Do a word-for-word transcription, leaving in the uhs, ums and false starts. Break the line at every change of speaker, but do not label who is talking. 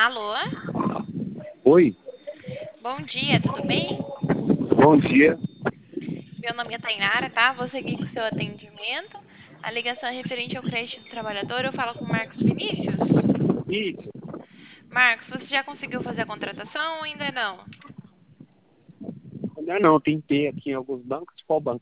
Alô?
Oi,
Bom dia, tudo bem?
bom dia.
Meu nome é Tainara, tá? Vou seguir com o seu atendimento. A ligação é referente ao crédito do trabalhador. Eu falo com o Marcos Vinícius.
Isso.
Marcos, você já conseguiu fazer a contratação ou ainda não?
Não, não, tem que ter aqui em alguns bancos. Qual banco?